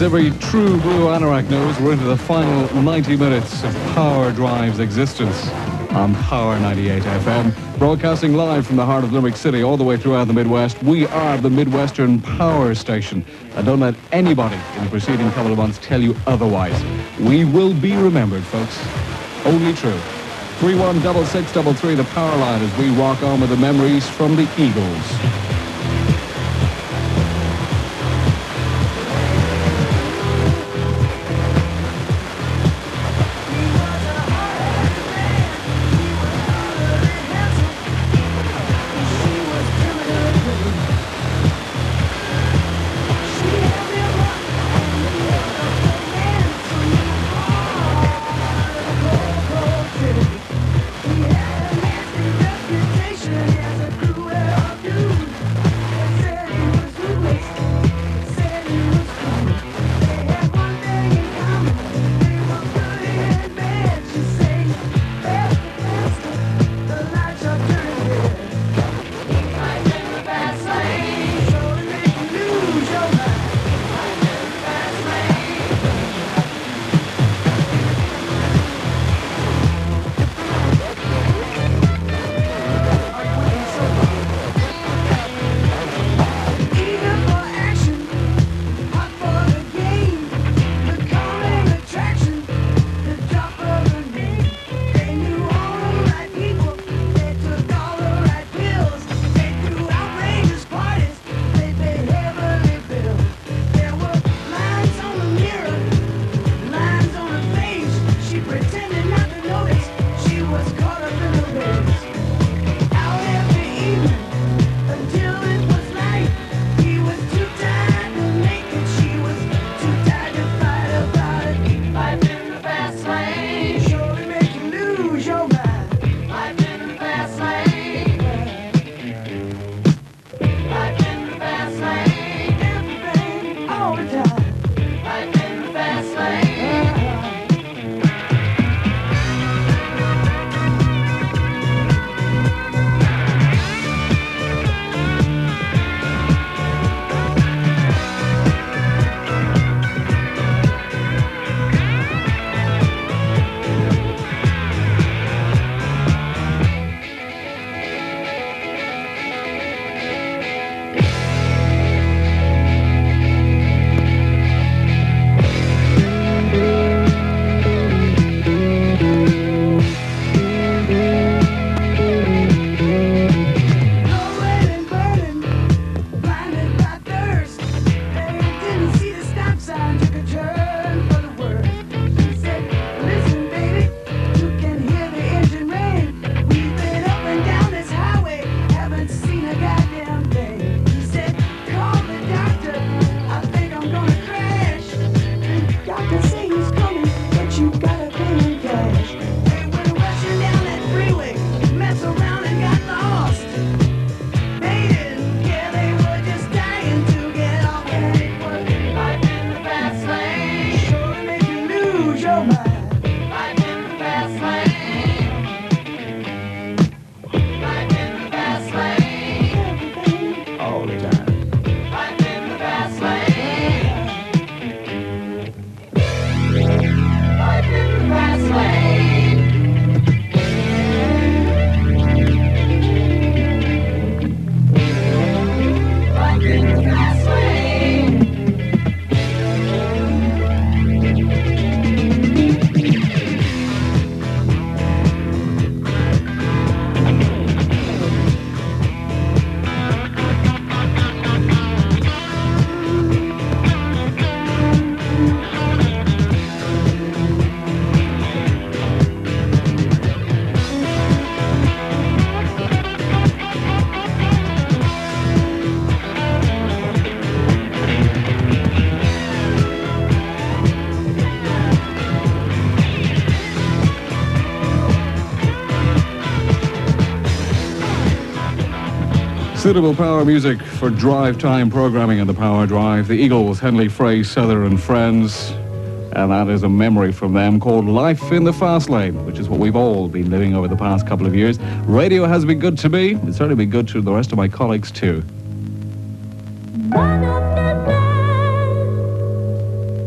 As every true Blue Anorak knows, we're into the final 90 minutes of Power Drive's existence on Power 98 FM. Broadcasting live from the heart of Limerick City all the way throughout the Midwest. We are the Midwestern Power Station. And don't let anybody in the preceding couple of months tell you otherwise. We will be remembered, folks. Only true. 316633, the power line, as we walk on with the memories from the Eagles. Suitable power music for drive time programming on the Power Drive. The Eagles, Henley Frey, Souther and Friends. And that is a memory from them called Life in the Fast Lane, which is what we've all been living over the past couple of years. Radio has been good to me. It's certainly been good to the rest of my colleagues too. One of the best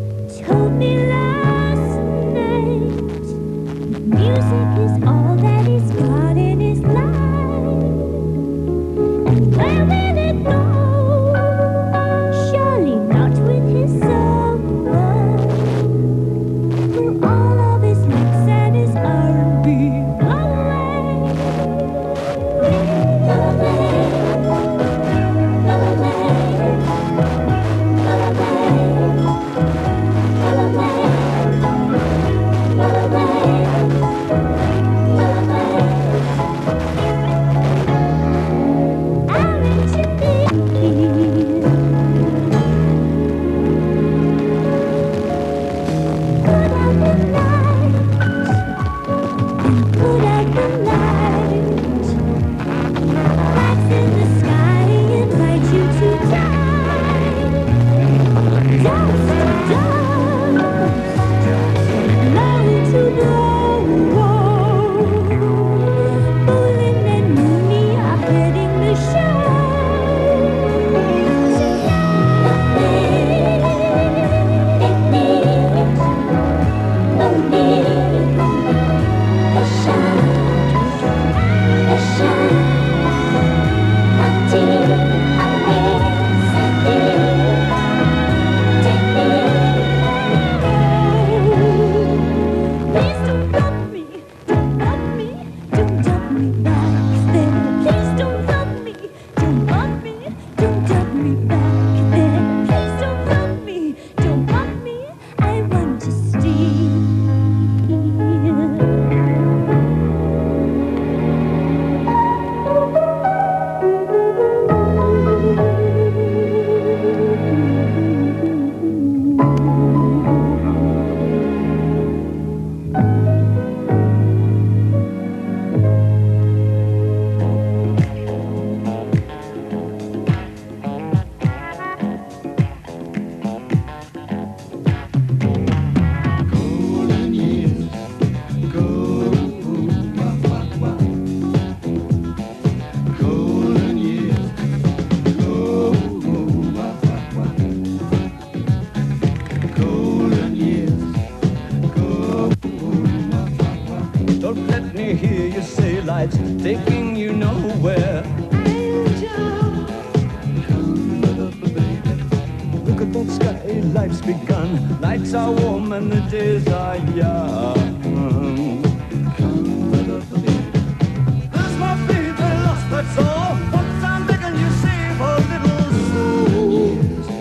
me hear you say life's taking you nowhere. Angel, come baby. Look at that sky, life's begun. Nights are warm and the days are young. Come baby. There's my baby lost, that's all. Once I'm begging you save a little soul.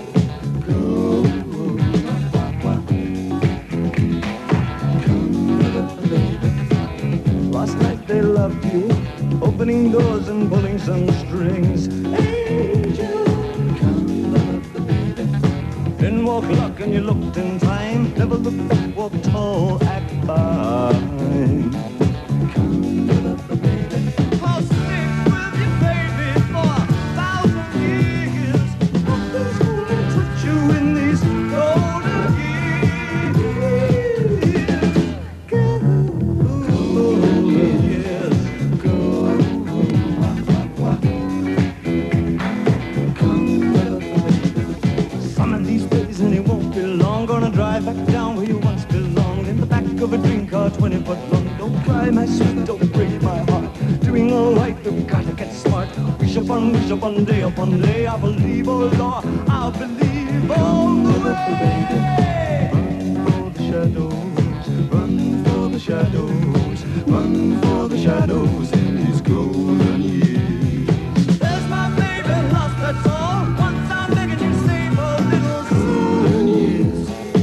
Last night they loved you, opening doors and pulling some strings. Angel, come baby. Didn't walk luck and you looked in time. Never looked back, walk tall, act fine. Come baby. I'll stick with you, baby, for 1,000 years. Nothing's gonna touch you in these golden years. Drive back down where you once belonged, in the back of a dream car 20 foot long. Don't cry, my sweet, don't break my heart. Doing all right, we've got to get smart. Wish upon day upon day. I believe, oh Lord, I believe all the way. Run for the shadows, run for the shadows, run for the shadows in these golden years. There's my baby lost, that's all. Once I'm begging you, save a little golden years.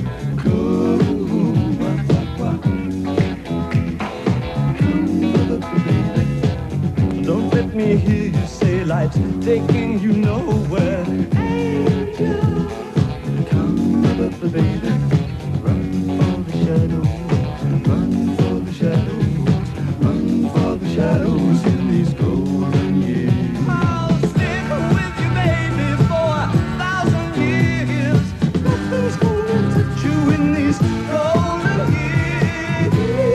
Don't let me hear you say life's taking you nowhere. Angel, come baby. Run for the shadows, run for the shadows, run for the shadows in these golden years. I'll stick with you, baby, for 1,000 years. Nothing's gonna touch you in these golden years.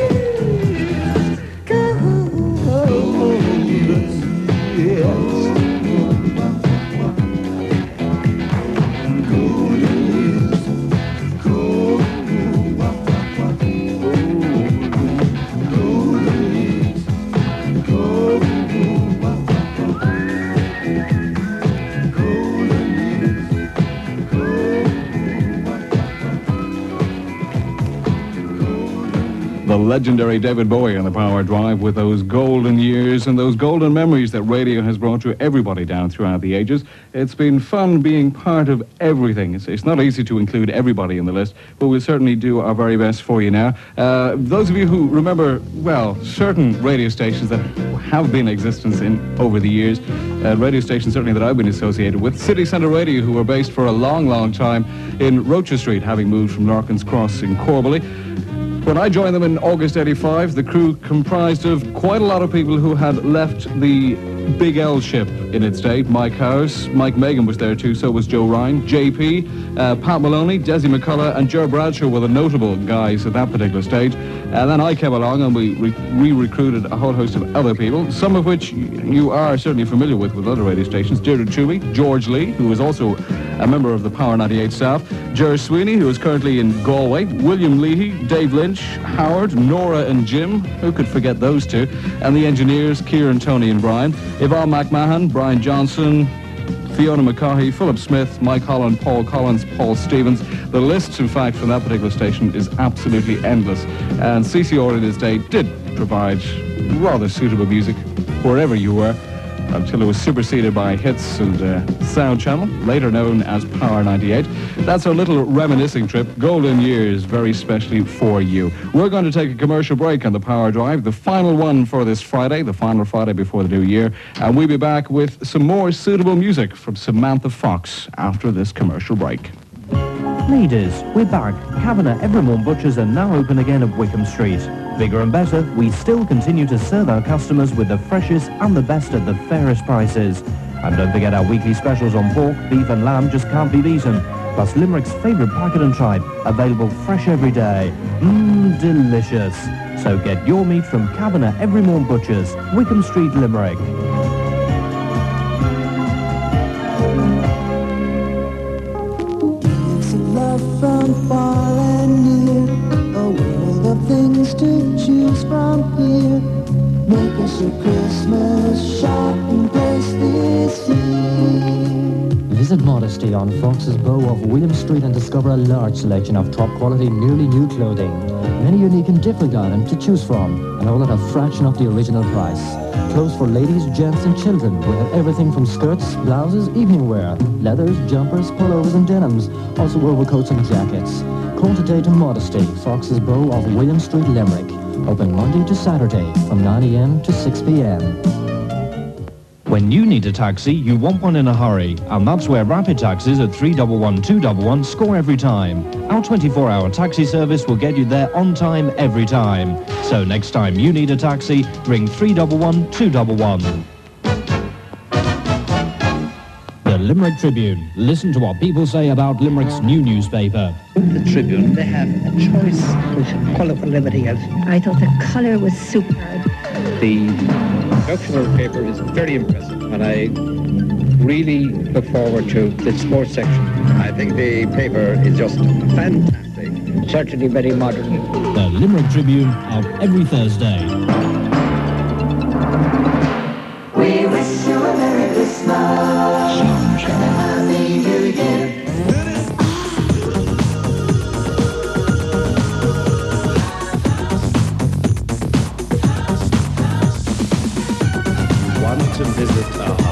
The legendary David Bowie on the Power Drive with those golden years and those golden memories that radio has brought to everybody down throughout the ages. It's been fun being part of everything. It's not easy to include everybody in the list, but we'll certainly do our very best for you now. Those of you who remember, well, certain radio stations that have been in existence over the years, radio stations certainly that I've been associated with, City Centre Radio, who were based for a long, long time in Rocher Street, having moved from Larkin's Cross in Corbally. When I joined them in August '85, the crew comprised of quite a lot of people who had left the Big L ship in its day. Mike House, Mike Megan was there too, so was Joe Ryan, JP, Pat Maloney, Desi McCullough, and Ger Bradshaw were the notable guys at that particular stage. And then I came along and we re-recruited a whole host of other people, some of which you are certainly familiar with other radio stations. Deirdre Chuby, George Lee, who is also a member of the Power 98 staff, Ger Sweeney, who is currently in Galway, William Leahy, Dave Lynch, Howard, Nora and Jim, who could forget those two, and the engineers, Kieran, Tony and Brian, Yvonne McMahon, Brian Johnson, Fiona McCaughey, Philip Smith, Mike Holland, Paul Collins, Paul Stevens. The list, in fact, from that particular station is absolutely endless. And CCR in his day did provide rather suitable music wherever you were, until it was superseded by Hits and Sound Channel, later known as Power 98. That's our little reminiscing trip. Golden years, very specially for you. We're going to take a commercial break on the Power Drive, the final one for this Friday, the final Friday before the new year. And we'll be back with some more suitable music from Samantha Fox after this commercial break. Ladies, we're back. Kavanagh Evermore Butchers are now open again at Wickham Street. Bigger and better, we still continue to serve our customers with the freshest and the best at the fairest prices. And don't forget our weekly specials on pork, beef and lamb just can't be beaten. Plus Limerick's favourite packet and tripe, available fresh every day. Delicious. So get your meat from Kavanagh Evermore Butchers, Wickham Street, Limerick. From far and near, a world of things things to choose from here. Make us your Christmas shopping place this year. Visit Modesty on Fox's Bow off William Street and discover a large selection of top quality, nearly new clothing. Many unique and different items to choose from, and all at a fraction of the original price. Clothes for ladies, gents and children. We have everything from skirts, blouses, evening wear, leathers, jumpers, pullovers and denims. Also overcoats and jackets. Call today to Modesty, Fox's Bow off William Street, Limerick. Open Monday to Saturday from 9 a.m. to 6 p.m. When you need a taxi, you want one in a hurry, and that's where Rapid Taxis at 311 211 score every time. Our 24-hour taxi service will get you there on time every time. So next time you need a taxi, ring 311 211. The Limerick Tribune. Listen to what people say about Limerick's new newspaper. The Tribune, they have a choice which colourful everything else. I thought the colour was superb. The production of the paper is very impressive, and I really look forward to the sports section. I think the paper is just fantastic. Certainly very modern. The Limerick Tribune of every Thursday. We wish you a Merry Christmas and a Happy New Year. Want to visit a house?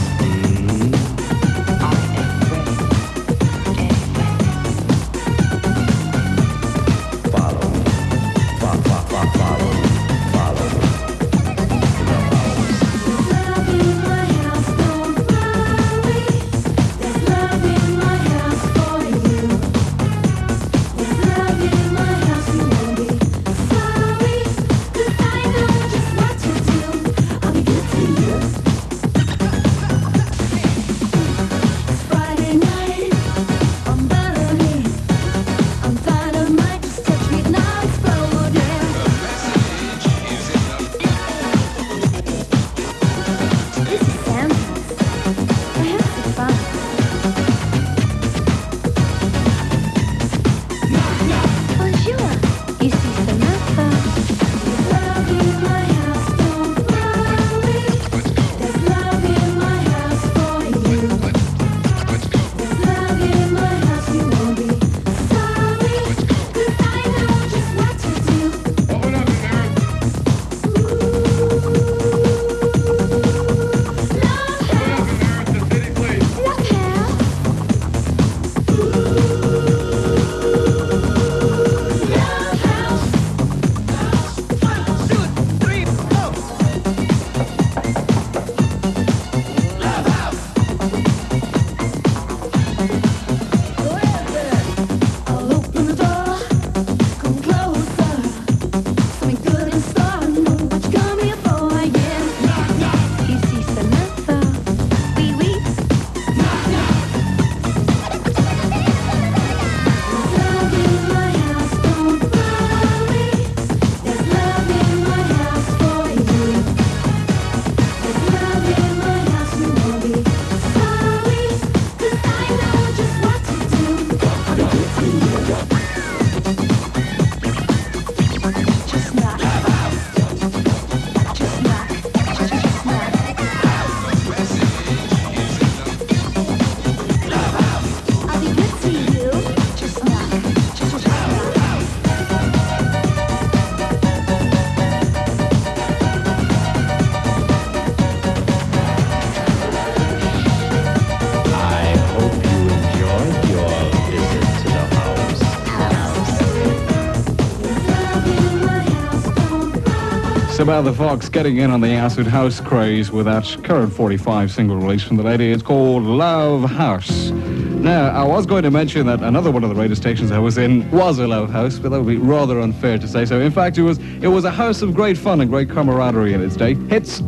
Samantha Fox getting in on the acid house craze with that current 45 single release from the lady. It's called Love House. Now, I was going to mention that another one of the radio stations I was in was a love house, but that would be rather unfair to say so. In fact, it was a house of great fun and great camaraderie in its day. Hits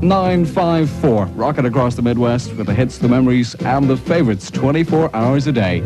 954, rocking across the Midwest with the hits, the memories, and the favorites 24 hours a day.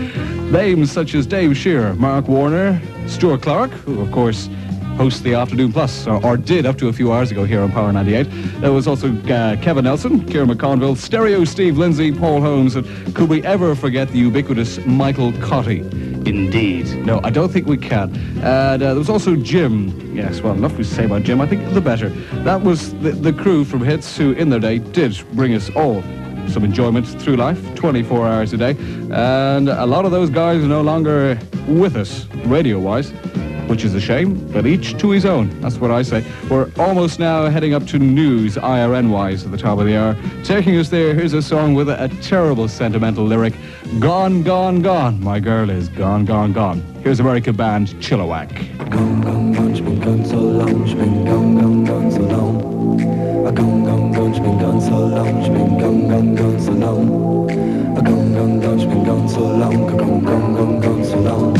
Names such as Dave Shearer, Mark Warner, Stuart Clark, who, of course, hosts the Afternoon Plus, or did up to a few hours ago here on Power 98. There was also Kevin Nelson, Ciara McConville, Stereo Steve Lindsay, Paul Holmes, and could we ever forget the ubiquitous Michael Cotty? Indeed. No, I don't think we can. And there was also Jim. Yes, well, enough we say about Jim. I think the better. That was the crew from Hits who, in their day, did bring us all some enjoyment through life, 24 hours a day. And a lot of those guys are no longer with us, radio-wise, which is a shame, but each to his own. That's what I say. We're almost now heading up to news, IRN-wise, at the top of the hour. Taking us there, here's a song with a terrible sentimental lyric. Gone, gone, gone. My girl is gone, gone, gone. Here's American band Chilliwack. Gone, gone, gone, she's been gone so long, she's been gone, gone, gone so long. A gone, gone, gone, she's been gone so long, she's been gone, gone, gone so long. A gone, gone, gone, she's been gone so long, a gone, gone, gone, gone so long.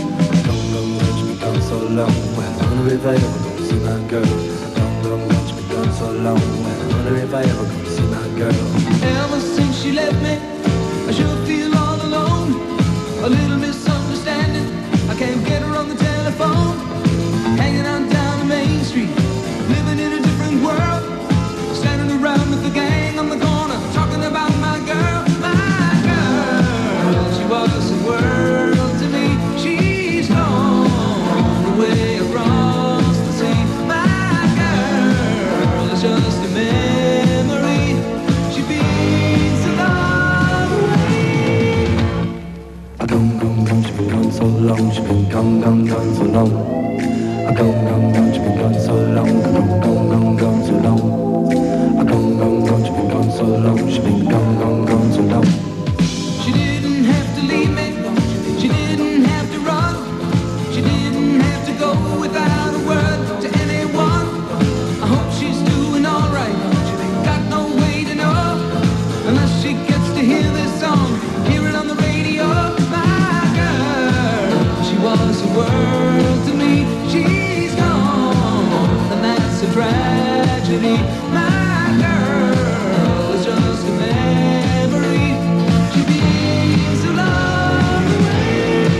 So long, well, I wonder if I ever gonna see my girl. Gone, gone, gone, she's been gone so long, well, I wonder if I ever gonna see my girl. Ever since she left me, I sure feel all alone. A little misunderstanding, I can't get her on the telephone. Hanging out down the main street, living in a different world. Standing around with the gang on the corner, talking about my girl. My girl, she was the world to me. She's gone way across the sea. My girl is just a memory. She beats a long way. A gone, gone, gone, she's been gone so long, she's been gone, gone, gone so long. A gone, gone, gone, she's been gone so long, a gone, gone, gone, gone so long. A gone, gone, gone, she's been gone so long, she's been gone, gone, gone so long. She didn't have to leave me, she didn't have to run, she didn't have to go without a word to anyone. I hope she's doing alright, got no way to know unless she gets to hear this song, hear it on the radio. My girl, she was the world to me. She's gone, and that's a tragedy. My girl is just a memory. She beats a long way.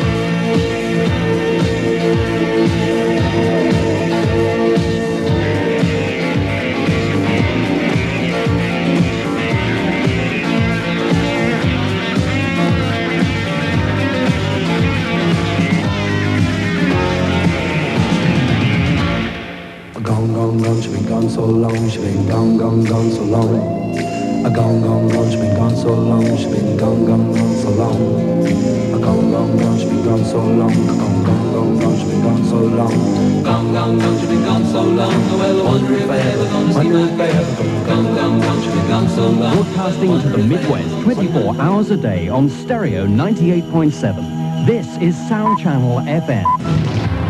Gone, gone, gone, she's been gone so long, she's been gone, gone, gone so long. A gone, gone, gone, she's been gone so long, she's been gone, gone, gone so long. A gone, gone, gone, she's been gone so long, a gone, gone, gone, gone, she's been gone so long. Gone, gone, gone, she's been gone so long. Well, I wonder if I ever gonna see my girl. Gone, gone, gone, she's been gone so long. Broadcasting to the Midwest 24 hours a day on Stereo 98.7. This is Sound Channel FM.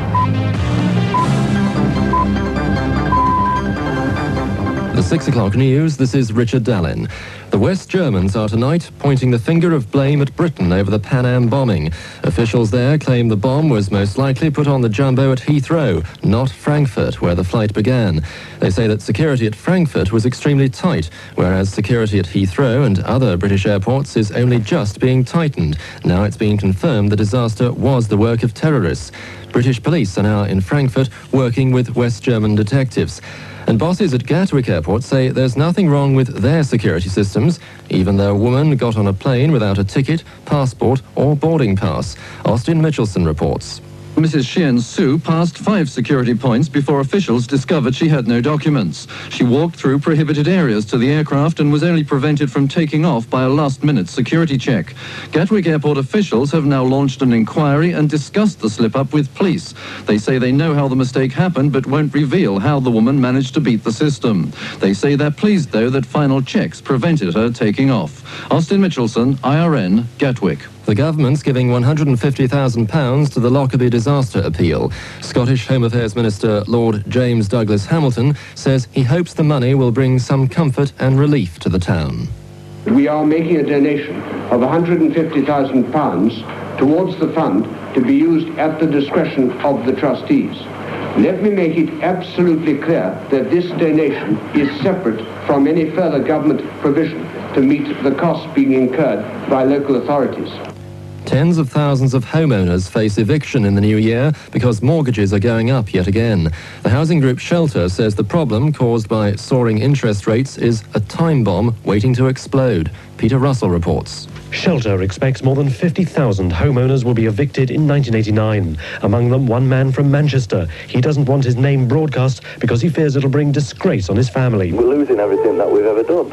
The 6 o'clock news, this is Richard Dallin. The West Germans are tonight pointing the finger of blame at Britain over the Pan Am bombing. Officials there claim the bomb was most likely put on the jumbo at Heathrow, not Frankfurt, where the flight began. They say that security at Frankfurt was extremely tight, whereas security at Heathrow and other British airports is only just being tightened. Now it's been confirmed the disaster was the work of terrorists. British police are now in Frankfurt working with West German detectives. And bosses at Gatwick Airport say there's nothing wrong with their security systems, even though a woman got on a plane without a ticket, passport or boarding pass. Austin Mitchelson reports. Mrs. Sheehan Sue passed 5 security points before officials discovered she had no documents. She walked through prohibited areas to the aircraft and was only prevented from taking off by a last-minute security check. Gatwick Airport officials have now launched an inquiry and discussed the slip-up with police. They say they know how the mistake happened but won't reveal how the woman managed to beat the system. They say they're pleased, though, that final checks prevented her taking off. Austin Mitchelson, IRN, Gatwick. The government's giving £150,000 to the Lockerbie disaster appeal. Scottish Home Affairs Minister Lord James Douglas Hamilton says he hopes the money will bring some comfort and relief to the town. We are making a donation of £150,000 towards the fund to be used at the discretion of the trustees. Let me make it absolutely clear that this donation is separate from any further government provision to meet the costs being incurred by local authorities. Tens of thousands of homeowners face eviction in the new year because mortgages are going up yet again. The housing group Shelter says the problem caused by soaring interest rates is a time bomb waiting to explode. Peter Russell reports. Shelter expects more than 50,000 homeowners will be evicted in 1989. Among them, one man from Manchester. He doesn't want his name broadcast because he fears it'll bring disgrace on his family. We're losing everything that we've ever done.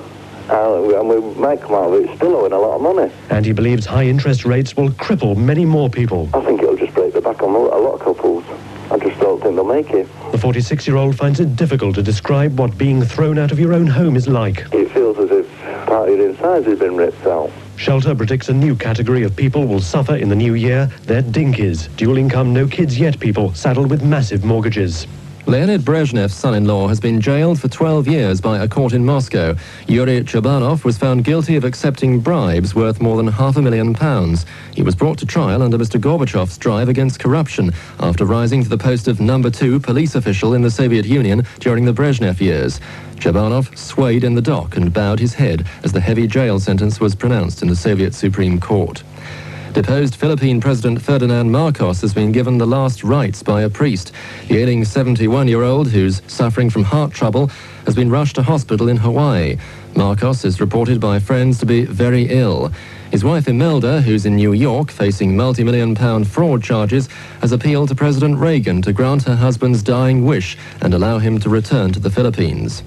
And we might come out of it still owing a lot of money. And he believes high interest rates will cripple many more people. I think it'll just break the back on a lot of couples. I just don't think they'll make it. The 46-year-old finds it difficult to describe what being thrown out of your own home is like. It feels as if part of your insides has been ripped out. Shelter predicts a new category of people will suffer in the new year. They're dinkies, dual income, no kids yet people, saddled with massive mortgages. Leonid Brezhnev's son-in-law has been jailed for 12 years by a court in Moscow. Yuri Chabanov was found guilty of accepting bribes worth more than £500,000. He was brought to trial under Mr. Gorbachev's drive against corruption after rising to the post of number 2 police official in the Soviet Union during the Brezhnev years. Chabanov swayed in the dock and bowed his head as the heavy jail sentence was pronounced in the Soviet Supreme Court. Deposed Philippine President Ferdinand Marcos has been given the last rites by a priest. The ailing 71-year-old, who's suffering from heart trouble, has been rushed to hospital in Hawaii. Marcos is reported by friends to be very ill. His wife Imelda, who's in New York facing multi-million-pound fraud charges, has appealed to President Reagan to grant her husband's dying wish and allow him to return to the Philippines.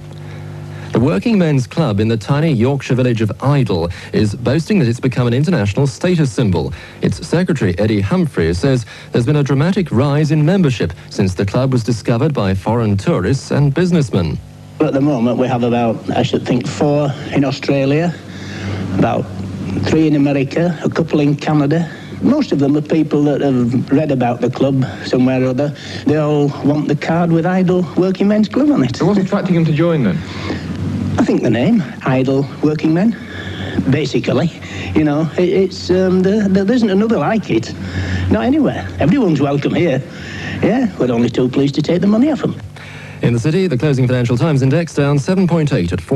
The Working Men's Club in the tiny Yorkshire village of Idle is boasting that it's become an international status symbol. Its secretary, Eddie Humphreys, says there's been a dramatic rise in membership since the club was discovered by foreign tourists and businessmen. At the moment, we have about, I should think, 4 in Australia, about 3 in America, a couple in Canada. Most of them are people that have read about the club somewhere or other. They all want the card with Idle Working Men's Club on it. So what's attracting them to join then? I think the name, Idle Working Men, basically. You know, there isn't another like it. Not anywhere. Everyone's welcome here. Yeah, we're only too pleased to take the money off them. In the city, the closing Financial Times index down 7.8 at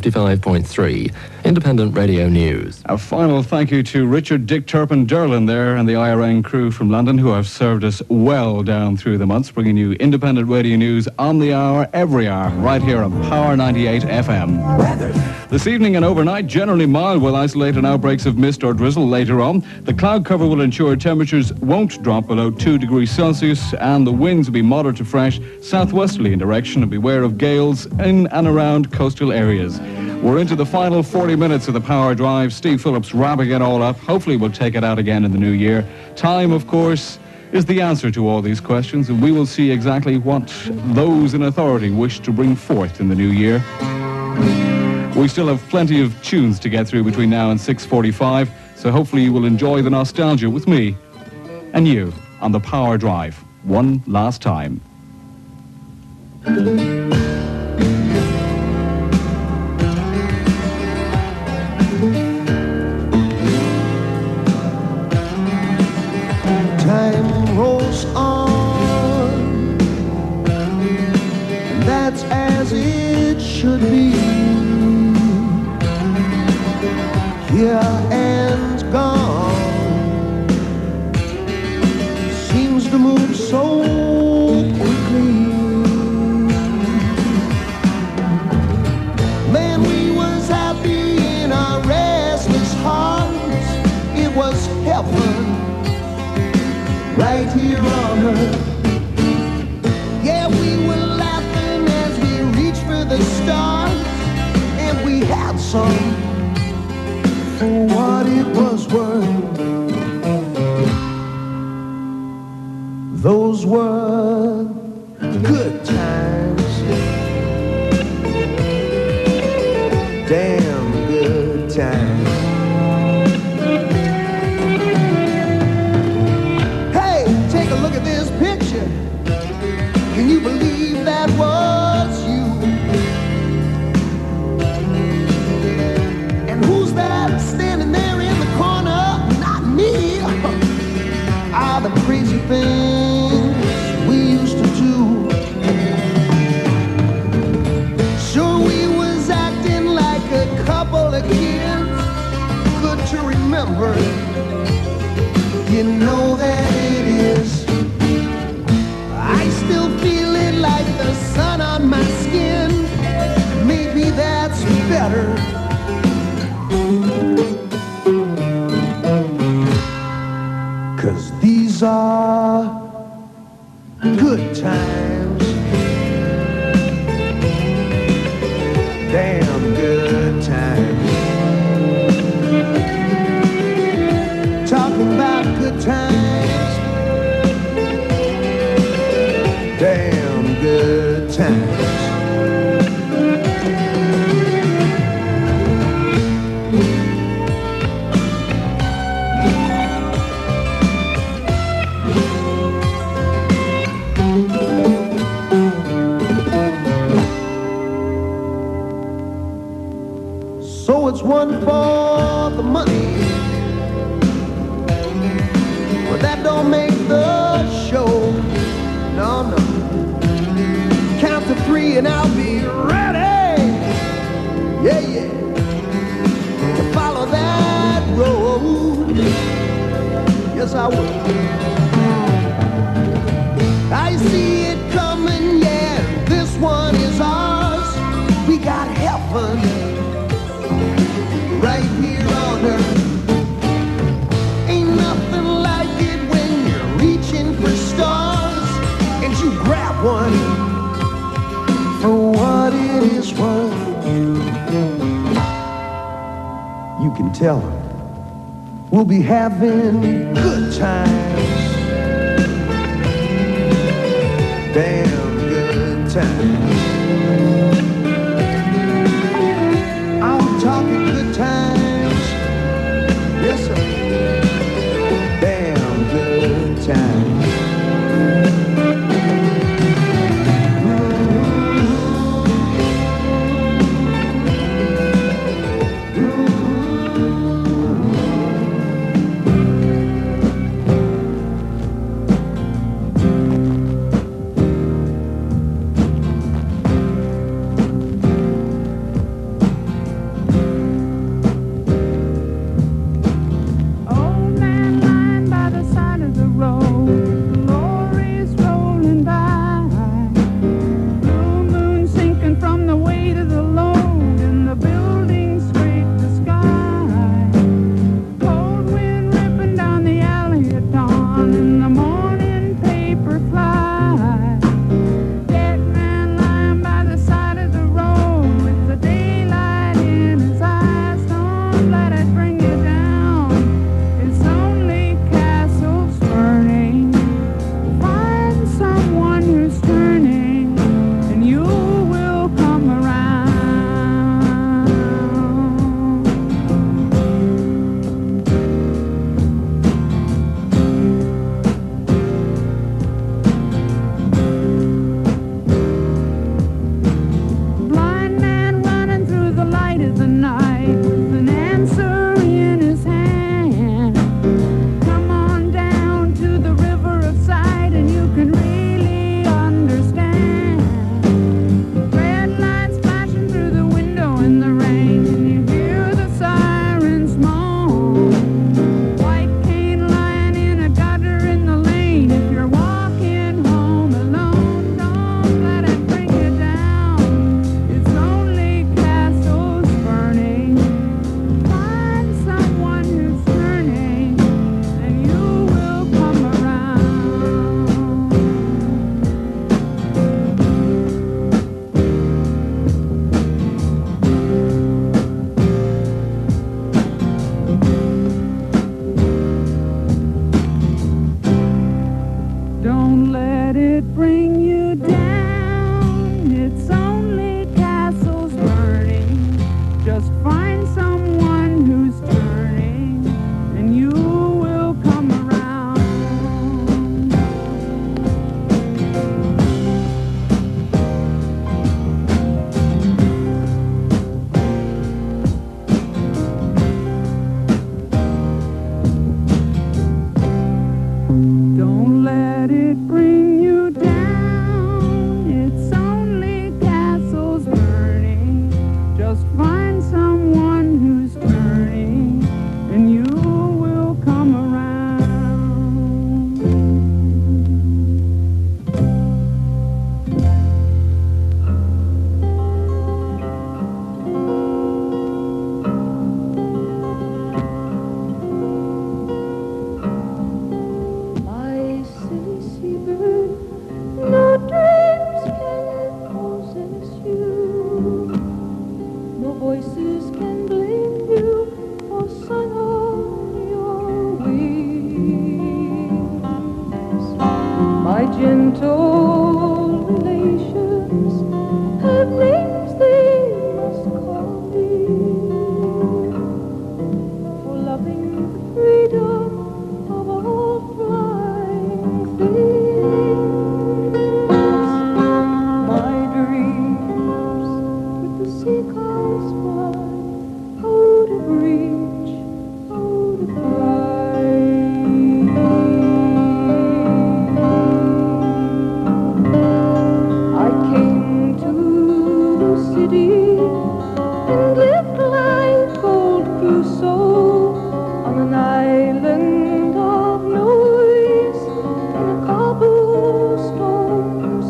1455.3. Independent Radio News. A final thank you to Richard Dick Turpin Derlin there and the IRN crew from London who have served us well down through the months, bringing you independent radio news on the hour, every hour, right here on Power 98 FM. Weather. This evening and overnight, generally mild with isolated outbreaks of mist or drizzle later on. The cloud cover will ensure temperatures won't drop below 2 degrees Celsius and the winds will be moderate to fresh, southwesterly in direction, and beware of gales in and around coastal areas. We're into the final 40 minutes of the Power Drive. Steve Phillips wrapping it all up. Hopefully we'll take it out again in the new year. Time, of course, is the answer to all these questions, and we will see exactly what those in authority wish to bring forth in the new year. We still have plenty of tunes to get through between now and 6:45, so hopefully you will enjoy the nostalgia with me and you on the Power Drive one last time. Time rolls on, and that's as it should be. Here and gone seems to move so quickly. Man, we was happy in our restless hearts. It was heaven right here on earth. Yeah, we were laughing as we reached for the stars, and we had some for what it was worth. Those were good times, damn good times. Hey, take a look at this picture. Can you believe that was you? And who's that standing there in the corner? Not me. Are the crazy things we used to do. Sure, we was acting like a couple of kids, good to remember. You know that it is. I still feel it like the sun These are good times, damn good times. Talking about good times, damn good times. So it's one for the money, but that don't make the show. No, no. Count to 3 and I'll be ready. Yeah, yeah. To follow that road. Yes, I will. I see it coming, yeah. This one is ours. We got heaven right here on earth. Ain't nothing like it when you're reaching for stars and you grab one for what it is worth. You can tell them we'll be having good times, damn good times. I'm talking good times, yes sir, damn good times. deep and lived like old Crusoe on an island of noise in a cobblestone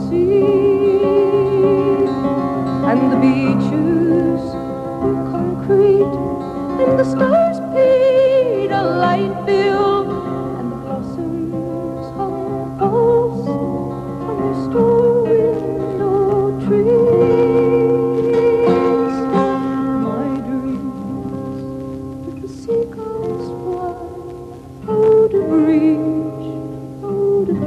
sea. And the beaches were concrete and the stars paid a light bill, and the blossoms hung false from their store window trees. My dreams with the seagulls fly out of reach, out of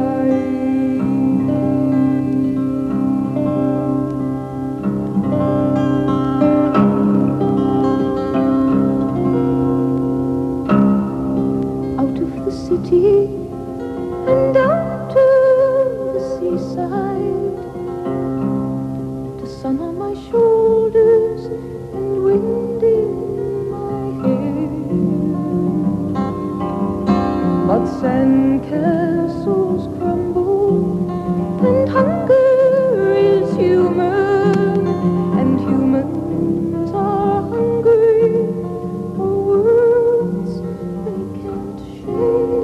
city and down to the seaside, the sun on my shoulders and wind in my hair. But sandcastles crumble and hunger is human, and humans are hungry for worlds they can't share.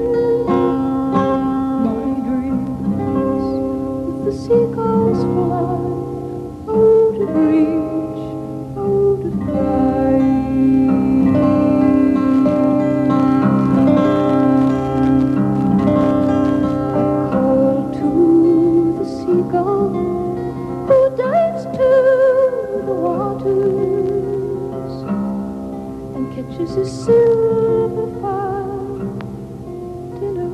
Seagulls fly out of reach, out of I call to the seagull who dives to the waters and catches his silver file dinner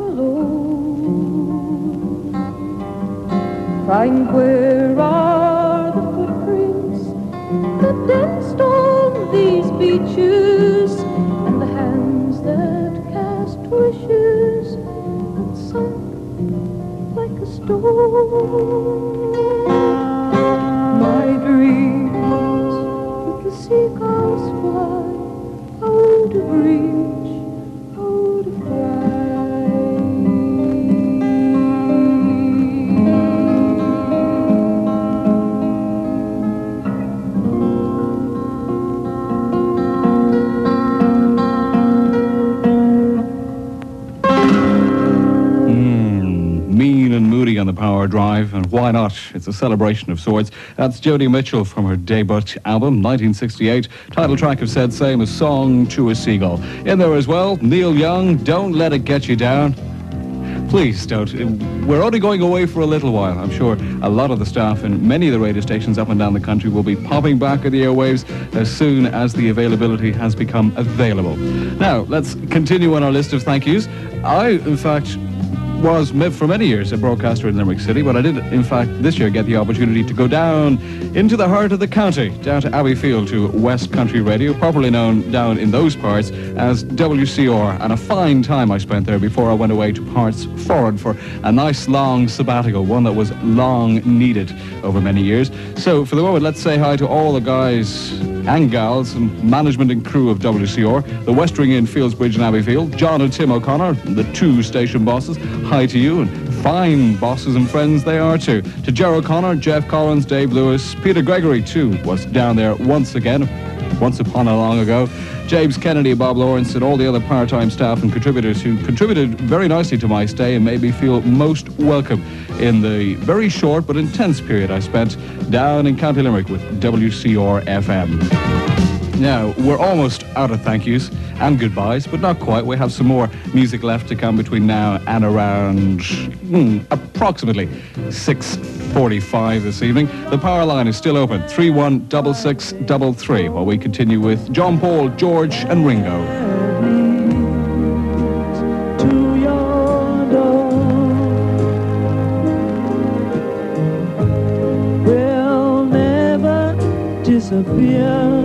alone, crying, where are the footprints that danced on these beaches, and the hands that cast wishes that sunk like a stone? My dreams with the seagulls fly out of reach, out of on the Power Drive, and why not? It's a celebration of sorts. That's Joni Mitchell from her debut album, 1968. Title track of said same, A Song to a Seagull. In there as well, Neil Young, Don't Let It Get You Down. Please don't. We're only going away for a little while. I'm sure a lot of the staff in many of the radio stations up and down the country will be popping back at the airwaves as soon as the availability has become available. Now, let's continue on our list of thank yous. I, in fact, was for many years a broadcaster in Limerick City, but I did, in fact, this year get the opportunity to go down into the heart of the county, down to Abbeyfield, to West Country Radio, properly known down in those parts as WCR, and a fine time I spent there before I went away to parts foreign for a nice long sabbatical, one that was long needed over many years. So for the moment, let's say hi to all the guys and gals and management and crew of WCR, the Westring Inn, Fieldsbridge and Abbeyfield, John and Tim O'Connor, the two station bosses. Hi to you, and fine bosses and friends they are too. To Ger O'Connor, Jeff Collins, Dave Lewis, Peter Gregory too was down there once again, once upon a long ago. James Kennedy, Bob Lawrence, and all the other part-time staff and contributors who contributed very nicely to my stay and made me feel most welcome in the very short but intense period I spent down in County Limerick with WCR FM. Now, we're almost out of thank yous and goodbyes, but not quite. We have some more music left to come between now and around approximately 6:45 this evening. The power line is still open, 316633, while we continue with John Paul, George and Ringo. To your door will never disappear.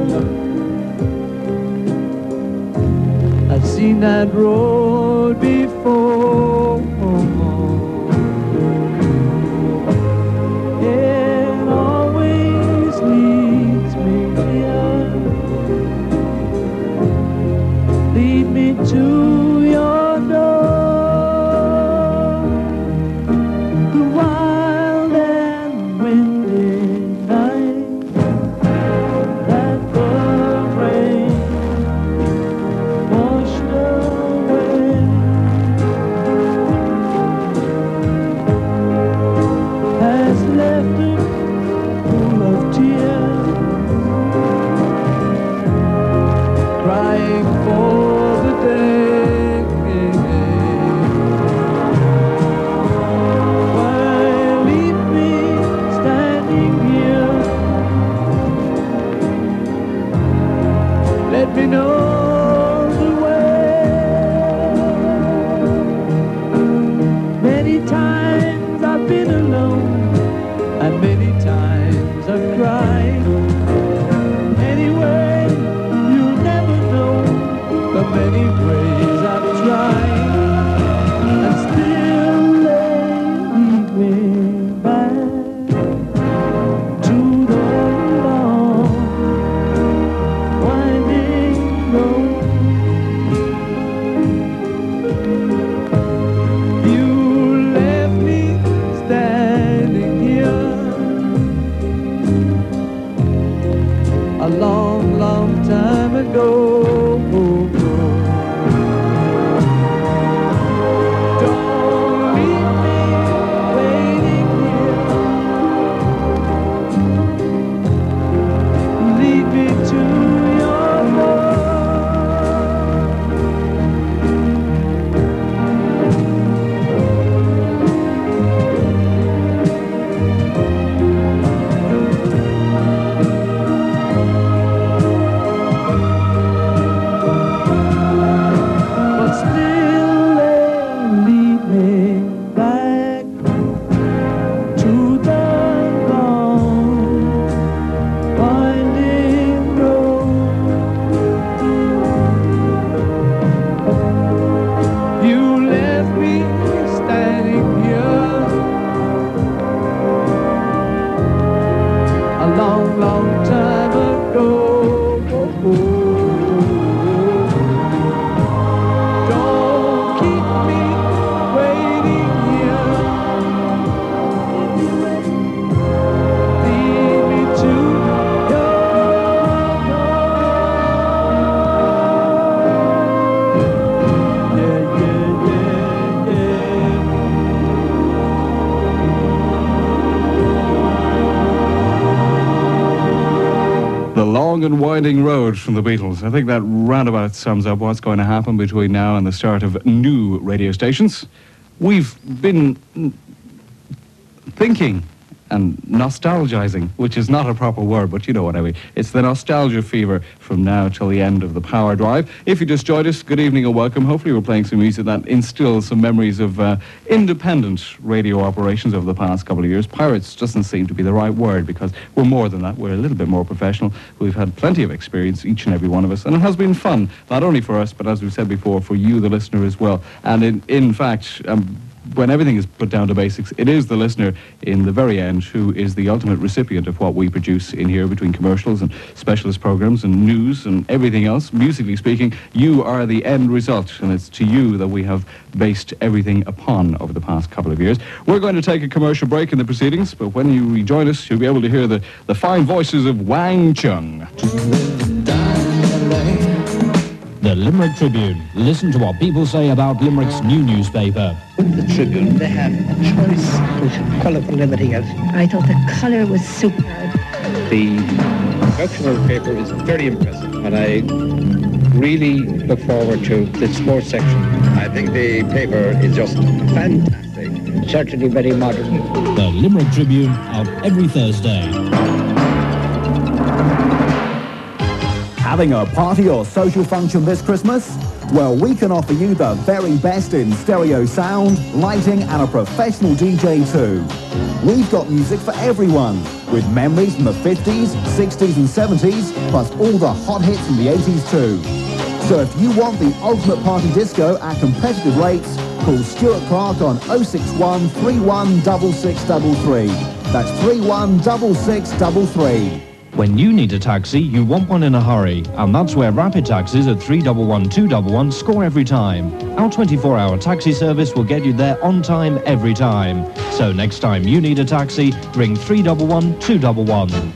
I've seen that road before. It always leads me here. Lead me to your door. The wild and windy night times I've cried. Anyway, you'll never know the many ways I've tried, and still they lead me back to the long, winding road. You left me standing here a long, long time ago. Don't leave me waiting here. Lead me to your but still they lead me back to the long, winding road. You left me standing here a long, long time ago. Don't keep me waiting here. Lead me to your The Long and Winding Road from the Beatles. I think that roundabout sums up what's going to happen between now and the start of new radio stations. We've been thinking and nostalgizing, which is not a proper word, but you know what I mean. It's the nostalgia fever from now till the end of the Power Drive. If you just joined us, good evening and welcome. Hopefully we're playing some music that instills some memories of independent radio operations over the past couple of years. Pirates doesn't seem to be the right word because we're more than that. We're a little bit more professional. We've had plenty of experience, each and every one of us, and it has been fun, not only for us, but as we've said before, for you, the listener, as well. And in fact, when everything is put down to basics, it is the listener in the very end who is the ultimate recipient of what we produce in here, between commercials and specialist programs and news and everything else. Musically speaking, you are the end result, and it's to you that we have based everything upon over the past couple of years. We're going to take a commercial break in the proceedings, but when you rejoin us, you'll be able to hear the fine voices of Wang Chung. The Limerick Tribune. Listen to what people say about Limerick's new newspaper. The Tribune, they have a choice which is colourful and everything else. I thought the colour was superb. The production of the paper is very impressive, and I really look forward to the sports section. I think the paper is just fantastic. Certainly very modern. The Limerick Tribune, out every Thursday. Having a party or social function this Christmas? Well, we can offer you the very best in stereo sound, lighting and a professional DJ too. We've got music for everyone, with memories from the 50s, 60s and 70s, plus all the hot hits from the 80s too. So if you want the ultimate party disco at competitive rates, call Stuart Clark on 061 316633. That's 316633. When you need a taxi, you want one in a hurry, and that's where Rapid Taxis at 311 211 score every time. Our 24-hour taxi service will get you there on time every time. So next time you need a taxi, ring 311 211.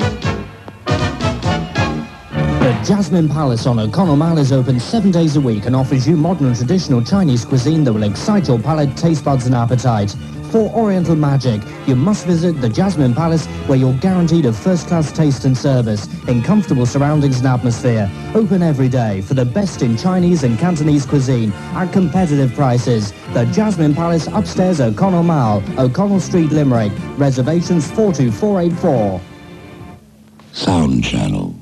The Jasmine Palace on O'Connell Mall is open 7 days a week and offers you modern and traditional Chinese cuisine that will excite your palate, taste buds and appetite. For Oriental magic, you must visit the Jasmine Palace, where you're guaranteed a first-class taste and service in comfortable surroundings and atmosphere. Open every day for the best in Chinese and Cantonese cuisine at competitive prices. The Jasmine Palace, upstairs O'Connell Mall, O'Connell Street, Limerick. Reservations 42484. Sound Channel.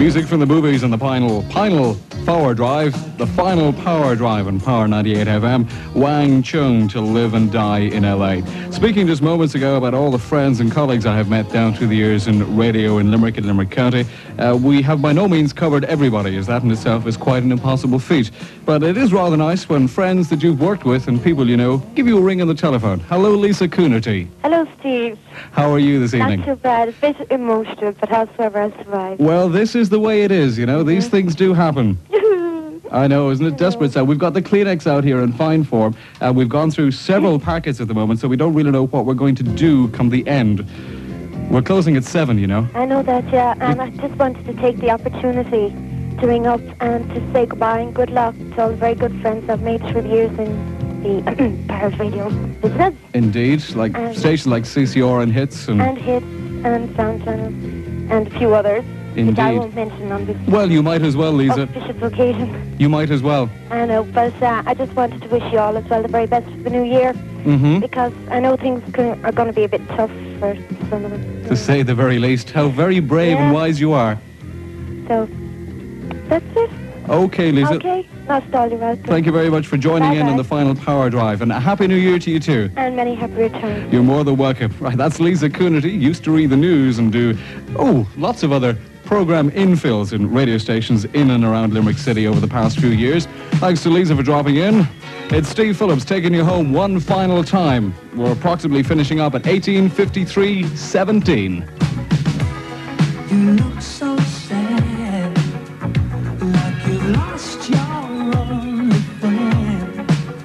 Music from the movies and the final power drive, the final power drive on Power 98 FM, Wang Chung, To Live and Die in LA. Speaking just moments ago about all the friends and colleagues I have met down through the years in radio in Limerick and Limerick County, we have by no means covered everybody, as that in itself is quite an impossible feat. But it is rather nice when friends that you've worked with and people you know give you a ring on the telephone. Hello, Lisa Coonerty. Hello, Steve. How are you this evening? Not too bad. A bit emotional, but however I survived. Well, this is the way it is, you know. These things do happen. I know, isn't it desperate? So we've got the Kleenex out here in fine form. We've gone through several packets at the moment, so we don't really know what we're going to do come the end. We're closing at 7, you know. I know that, yeah. And I just wanted to take the opportunity to ring up and to say goodbye and good luck to all the very good friends I've made through the years in the Pirate Radio business. Indeed, like stations like CCR and Hits. And Hits and Sound Channel and a few others. Indeed. Which I won't mention on this. Well, you might as well, Lisa. Auspicious occasion. You might as well. I know, but I just wanted to wish you all as well the very best for the new year. Because I know things are going to be a bit tough for some of them. To say the very least. How very brave and wise you are. So, that's it. Okay, Lisa. Okay, that's all you're welcome. Thank you very much for joining in on the final power drive. And a happy new year to you too. And many happy returns. You're more than welcome. Right, that's Lisa Coonerty. Used to read the news and do, lots of other program infills in radio stations in and around Limerick City over the past few years. Thanks to Lisa for dropping in. It's Steve Phillips taking you home one final time. We're approximately finishing up at 18:53:17. You look so sad, like you've lost your only friend.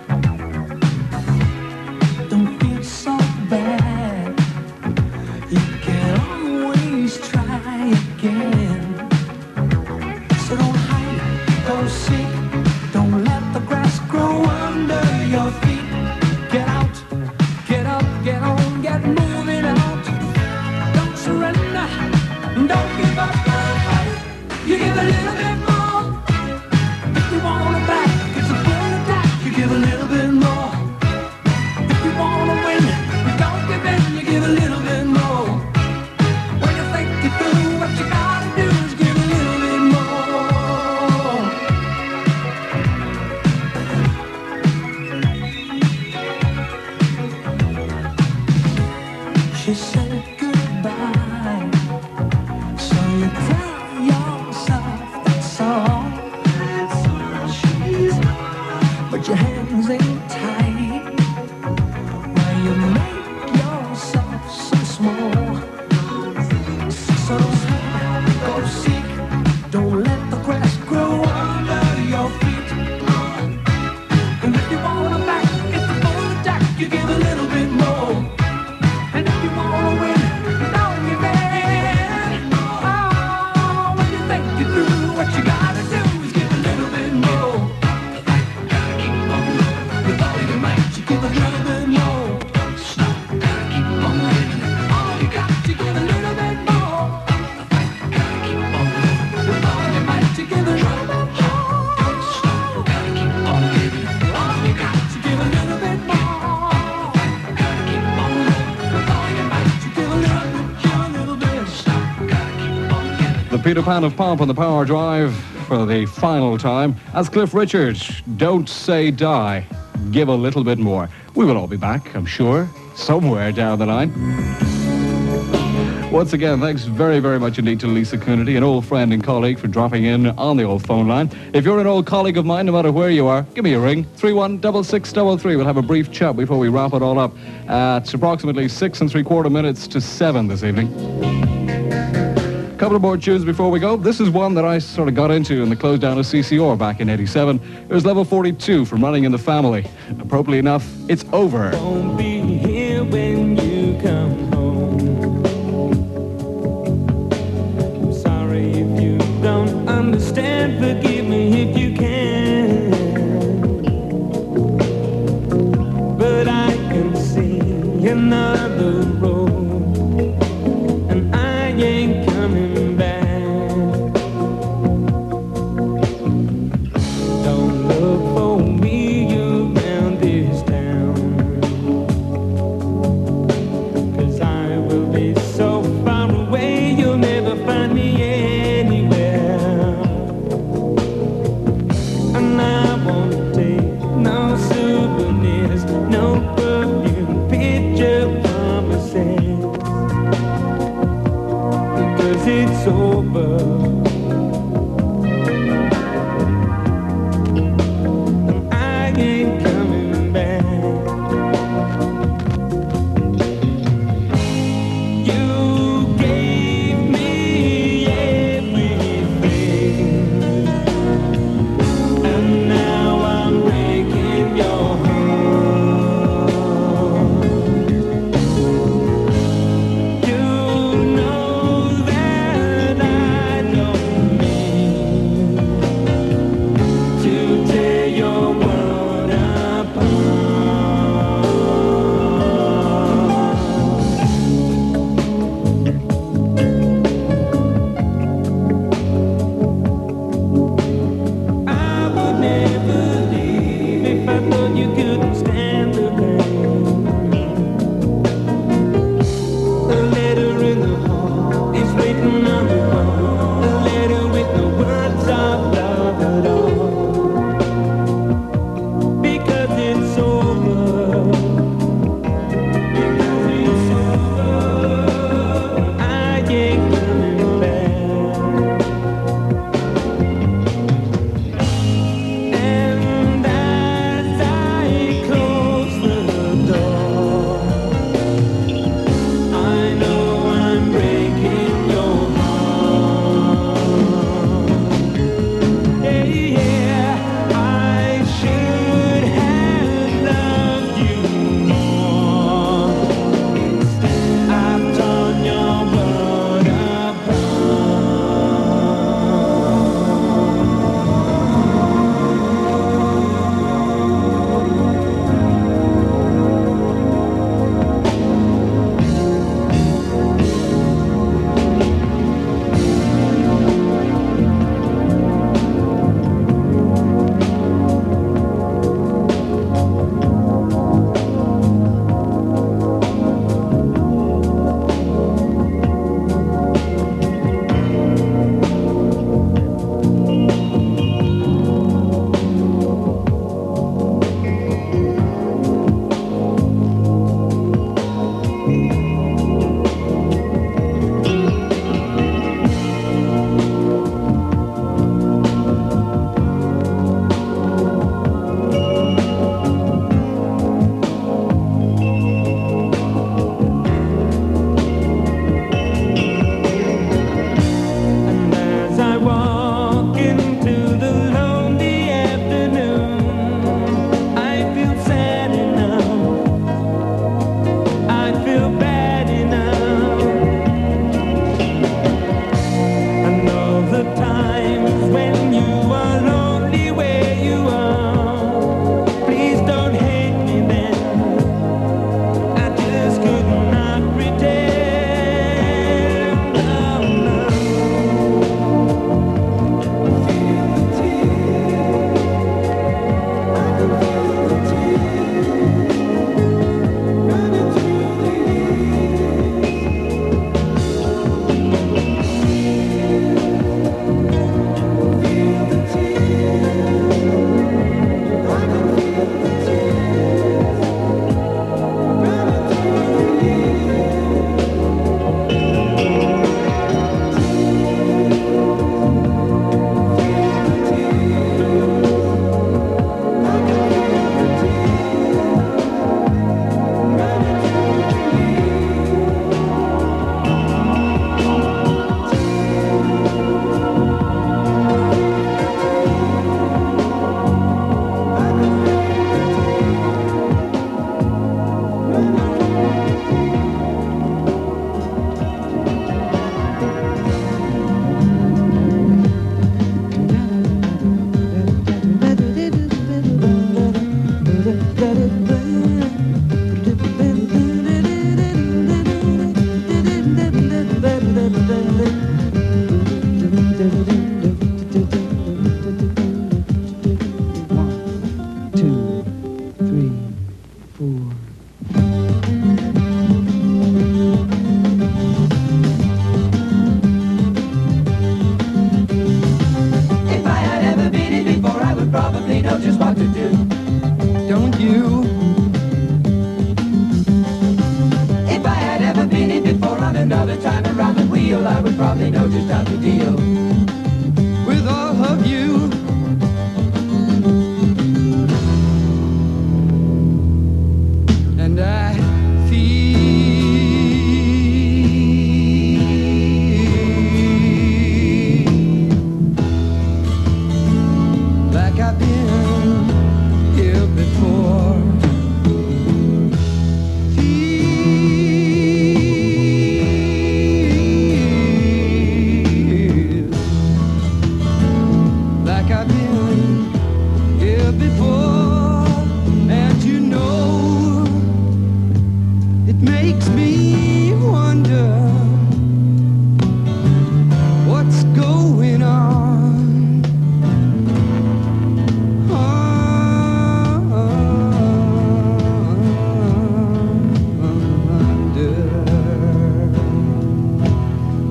Don't feel so bad, you can always try again. So don't hide, go seek, don't let the grass grow under your feet. Get out, get up, get on, get moving out. Don't surrender, don't give up. You give a little bit more. If you want it back, it's a full attack. You give a little bit more. If you want to win, you don't give in. You give a little bit more. When you think you do, what you gotta do is give a little bit more. She said goodbye, so you tell yourself that's all. But your hands ain't tight while you make yourself so small. So don't sleep, go seek, don't let the grass grow under your feet. And if you want it back, it's a full attack. You give a little bit more. And if you want to win, don't give in. Oh, when you think you're through, what you gotta do is give a little bit more. Gotta keep on with all your might. You give a little bit more. Stop, gotta keep on giving it all you got. You give a little bit more. Gotta keep on with all your might. You give a little bit more. Stop, gotta keep on giving it all you got. You give a little bit more. Gotta keep on with all your might. You give a little bit, give a little bit. Stop, gotta keep on giving. The Peter Pan of Pomp on the Power Drive for the final time. As Cliff Richard, don't say die. Give a little bit more. We will all be back, I'm sure, somewhere down the line. Once again, thanks very, very much indeed to Lisa Coonerty, an old friend and colleague, for dropping in on the old phone line. If you're an old colleague of mine, no matter where you are, give me a ring. 316633. We'll have a brief chat before we wrap it all up at approximately 6 3/4 minutes to 7 this evening. Couple of more tunes before we go. This is one that I sort of got into in the close down of CCR back in '87. It was level 42 from Running in the Family. Appropriately enough, it's over. Won't be here when you come home. I'm sorry if you don't understand. Forgive me if you can. But I can see another road, and I ain't coming back. Don't look for me around this town. 'cause it's over. I ain't coming back. You gave me everything, and now I'm breaking your heart. You know that I know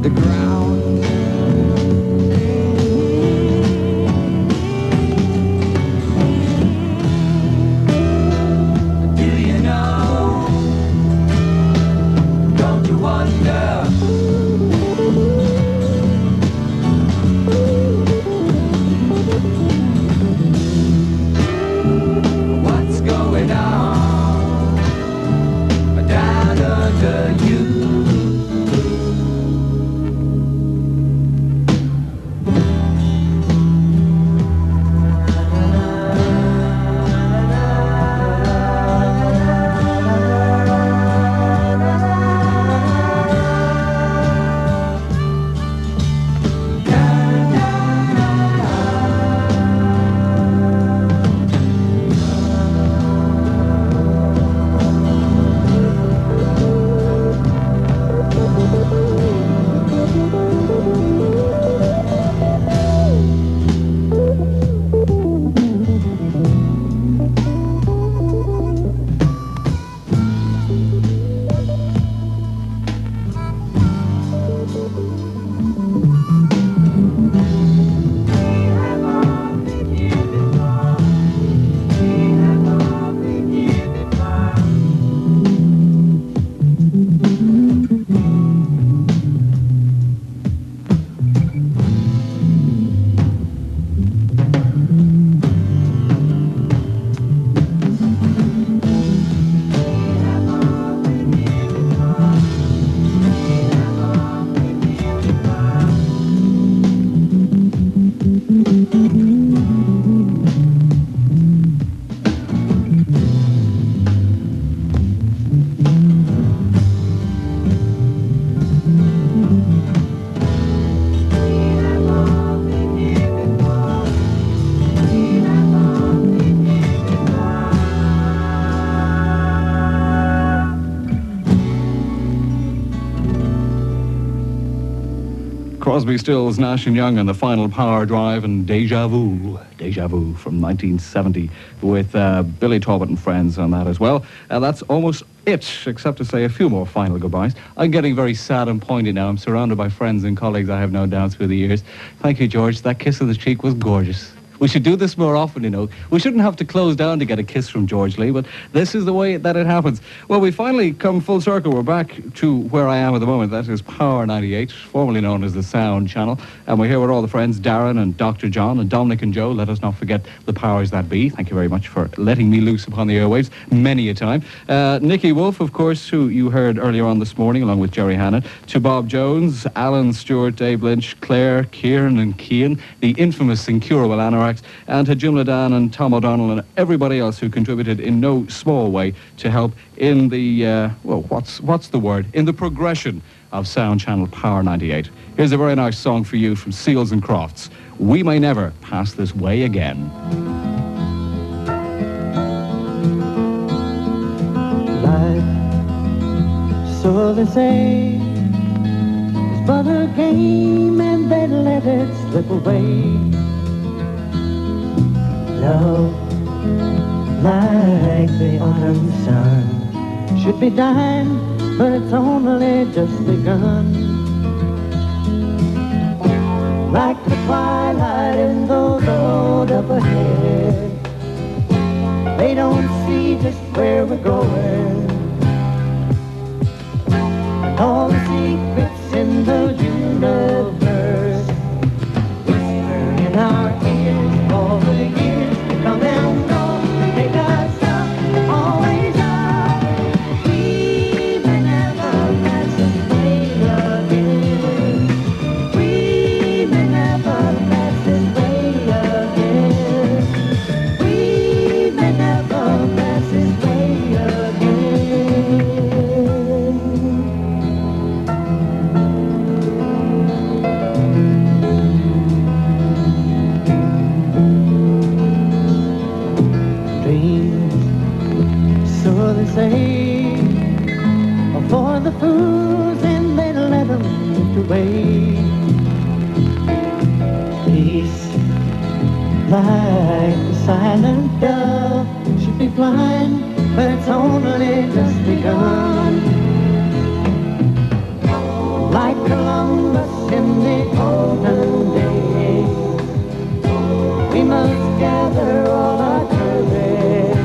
the ground. Do you know? Don't you wonder? What's going on down under you? Crosby, Stills, Nash & Young and the Final Power Drive and Deja Vu from 1970 with Billy Talbot and friends on that as well. That's almost it, except to say a few more final goodbyes. I'm getting very sad and pointy now. I'm surrounded by friends and colleagues I have no doubt through the years. Thank you, George. That kiss on the cheek was gorgeous. We should do this more often, you know. We shouldn't have to close down to get a kiss from George Lee, but this is the way that it happens. Well, we finally come full circle. We're back to where I am at the moment. That is Power 98, formerly known as the Sound Channel. And we're here with all the friends, Darren and Dr. John and Dominic and Joe. Let us not forget the powers that be. Thank you very much for letting me loose upon the airwaves many a time. Nicky Wolf, of course, who you heard earlier on this morning, along with Jerry Hannon. To Bob Jones, Alan Stewart, Dave Lynch, Claire, Kieran and Cian, the infamous incurable anoraks, and to Jim Ladan and Tom O'Donnell and everybody else who contributed in no small way to help in the, what's the word? In the progression of Sound Channel Power 98. Here's a very nice song for you from Seals and Crofts. We May Never Pass This Way Again. Life, so they say, is but a game and they let it slip away. Love, like the autumn sun, should be dying, but it's only just begun. Like the twilight in the road up ahead, they don't see just where we're going. And all the secrets in the universe whisper in our ears all the years to come and go. Make us up, always up. We may never pass this way again. We may never pass this way again. We may never pass this way again. So they say, for the fools and they let them drift away. Peace, like the silent dove, should be flying, but it's only just begun. Like Columbus in the olden days. We must gather all our courage,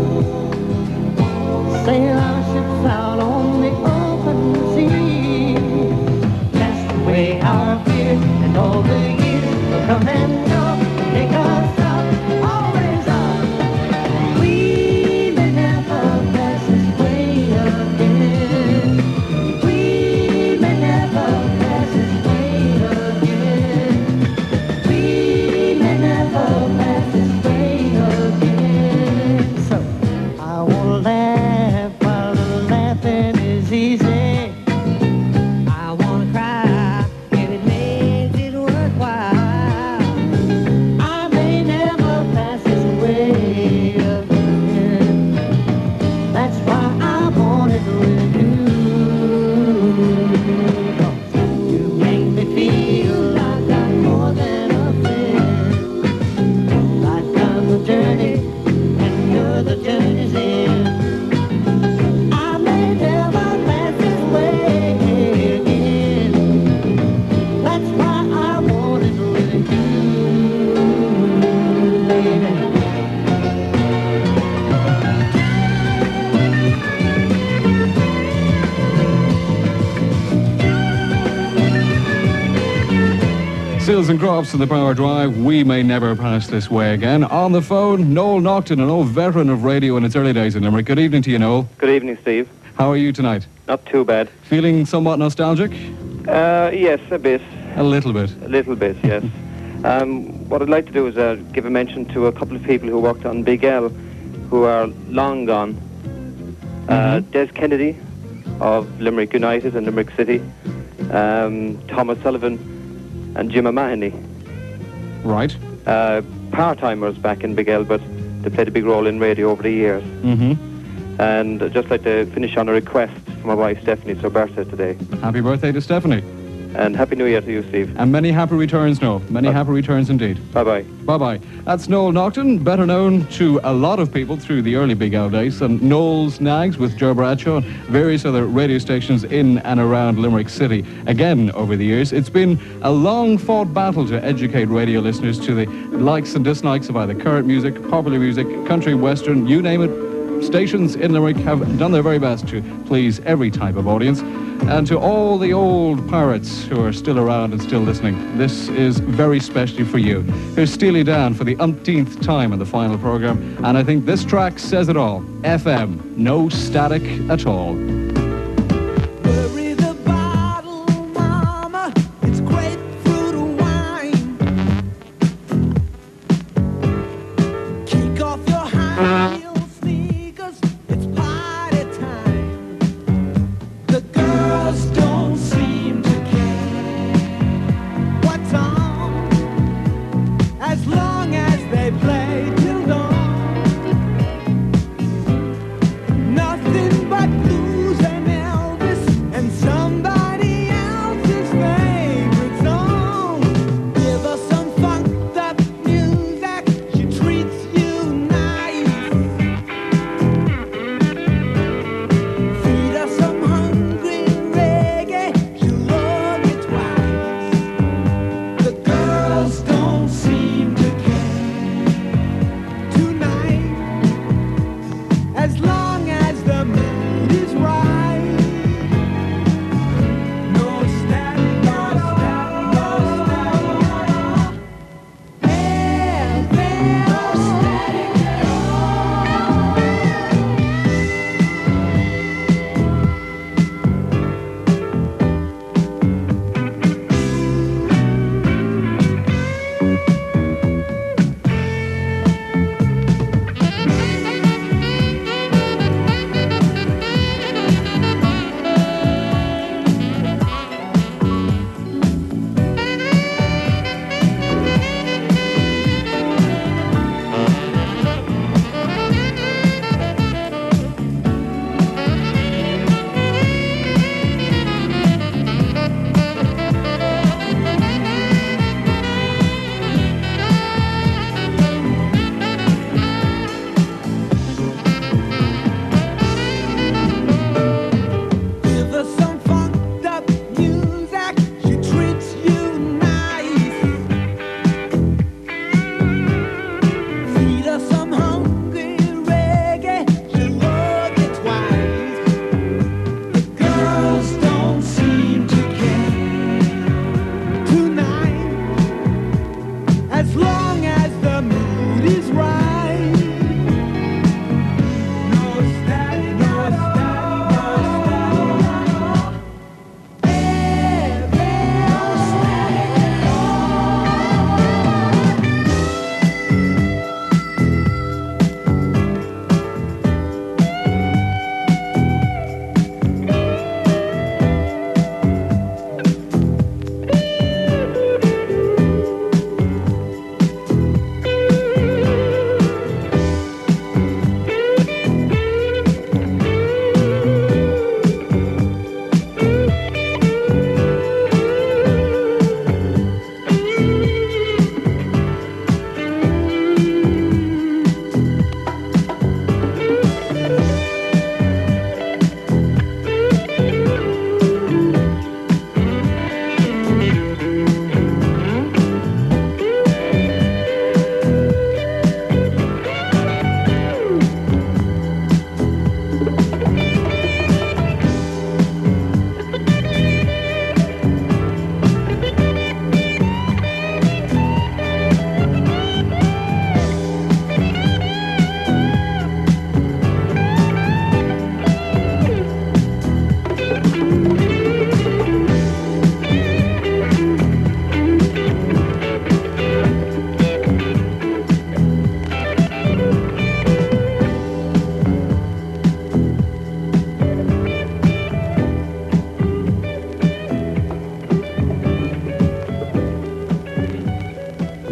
sail our ships out on the open sea, cast away our fear, and all the years will come and go, take us up, always up. We may never pass this way again. We may never pass this way again. We may never pass this way again. So I wanna laugh while the laughing is easy. I wanna cry if it makes it worthwhile. I may never pass this way again. That's why I want it with you. 'Cause you make me feel like I'm more than a friend. Lifetime's a journey, and you're the journey's end. I may never pass this way again. That's why I want it with you, baby. Seals and Crofts in the Power Drive. We may never pass this way again. On the phone, Noel Naughton, an old veteran of radio in its early days in Limerick. Good evening to you, Noel. Good evening, Steve. How are you tonight? Not too bad. Feeling somewhat nostalgic? Yes, a bit. A little bit. A little bit, yes. What I'd like to do is give a mention to a couple of people who worked on Big L, who are long gone. Des Kennedy of Limerick United and Limerick City, Thomas Sullivan and Jim O'Mahony. Right. Part-timers back in Big L, but they played a big role in radio over the years. Mm-hmm. And I'd just like to finish on a request for my wife Stephanie. It's her birthday today. Happy birthday to Stephanie. And Happy New Year to you, Steve. And many happy returns, Noel. Many happy returns indeed. Bye-bye. Bye-bye. That's Noel Naughton, better known to a lot of people through the early Big L days, and Noel's Nags with Joe Bradshaw and various other radio stations in and around Limerick City. Again, over the years, it's been a long-fought battle to educate radio listeners to the likes and dislikes of either current music, popular music, country, western, you name it. Stations in Limerick have done their very best to please every type of audience. And to all the old pirates who are still around and still listening, this is very specially for you. Here's Steely Dan for the umpteenth time in the final program, and I think this track says it all. FM, no static at all. Bury the bottle, mama, it's grapefruit wine. Kick off your high heel sneakers, it's party time. The girls don't seem to care what's on, as long as they play till dawn. Nothing but blues and Elvis and somebody else's favorite song. Give her some funked up music, she treats you nice. Feed her some hungry reggae, she'll love you twice. The girls don't seem to care tonight, as long as the mood is right. No static, no static, no static. FM, no static at Give her some funked up music, she treats you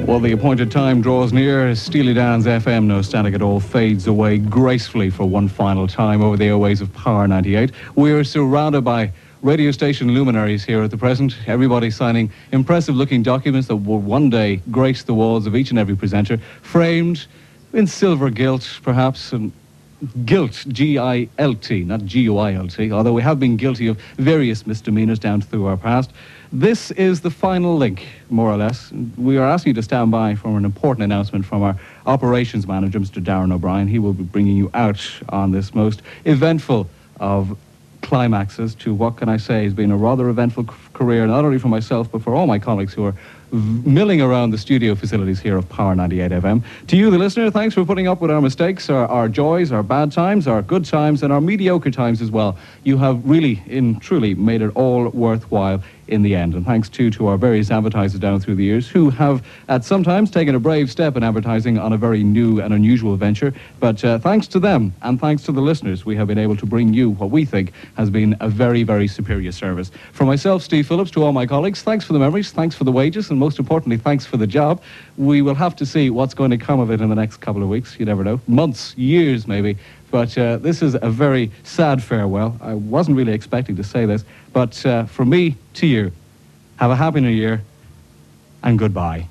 Well, the appointed time draws near. Steely Dan's FM No Static at All fades away gracefully for one final time over the airways of Power 98. We're surrounded by radio station luminaries here at the present. Everybody signing impressive-looking documents that will one day grace the walls of each and every presenter, framed in silver gilt, perhaps, and gilt, G-I-L-T, not G-U-I-L-T, although we have been guilty of various misdemeanors down through our past. This is the final link, more or less. We are asking you to stand by for an important announcement from our operations manager, Mr. Darren O'Brien. He will be bringing you out on this most eventful of climaxes to, what can I say, has been a rather eventful career, not only for myself, but for all my colleagues who are milling around the studio facilities here of Power 98 FM. To you, the listener, thanks for putting up with our mistakes, our joys, our bad times, our good times, and our mediocre times as well. You have really, truly made it all worthwhile in the end. And thanks too to our various advertisers down through the years who have at sometimes taken a brave step in advertising on a very new and unusual venture. But thanks to them and thanks to the listeners, we have been able to bring you what we think has been a very, very superior service. For myself, Steve Phillips, to all my colleagues, thanks for the memories, thanks for the wages, and most importantly, thanks for the job. We will have to see what's going to come of it in the next couple of weeks. You never know. Months, years maybe. But this is a very sad farewell. I wasn't really expecting to say this, but from me to you, have a happy new year and goodbye.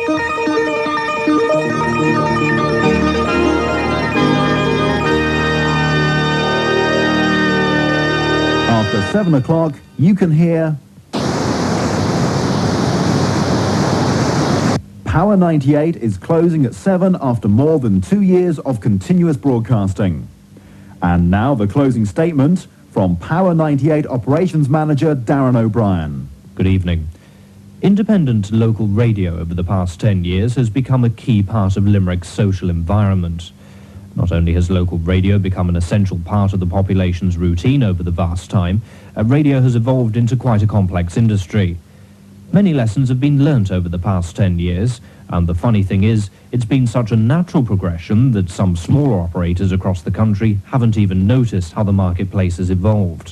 After 7 o'clock, you can hear Power 98 is closing at 7 after more than 2 years of continuous broadcasting. And now the closing statement from Power 98 Operations Manager Darren O'Brien. Good evening. Independent local radio over the past 10 years has become a key part of Limerick's social environment. Not only has local radio become an essential part of the population's routine over the vast time, radio has evolved into quite a complex industry. Many lessons have been learnt over the past 10 years, and the funny thing is, it's been such a natural progression that some smaller operators across the country haven't even noticed how the marketplace has evolved.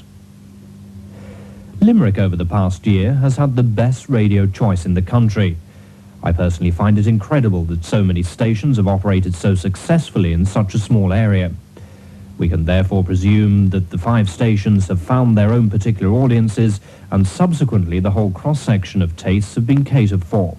Limerick over the past year has had the best radio choice in the country. I personally find it incredible that so many stations have operated so successfully in such a small area. We can therefore presume that the 5 stations have found their own particular audiences, and subsequently the whole cross-section of tastes have been catered for.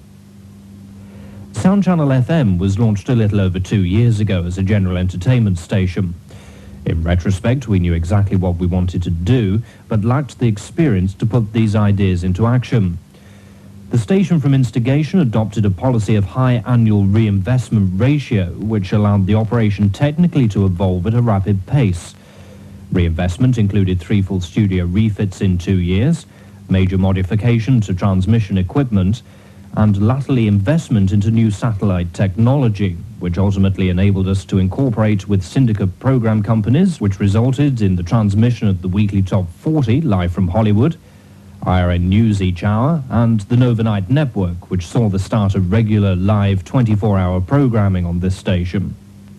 Sound Channel FM was launched a little over 2 years ago as a general entertainment station. In retrospect, we knew exactly what we wanted to do, but lacked the experience to put these ideas into action. The station from instigation adopted a policy of high annual reinvestment ratio, which allowed the operation technically to evolve at a rapid pace. Reinvestment included 3 full studio refits in 2 years, major modification to transmission equipment, and latterly investment into new satellite technology, which ultimately enabled us to incorporate with syndicate program companies, which resulted in the transmission of the weekly Top 40 live from Hollywood, IRN News each hour, and the Nova Night Network, which saw the start of regular live 24-hour programming on this station.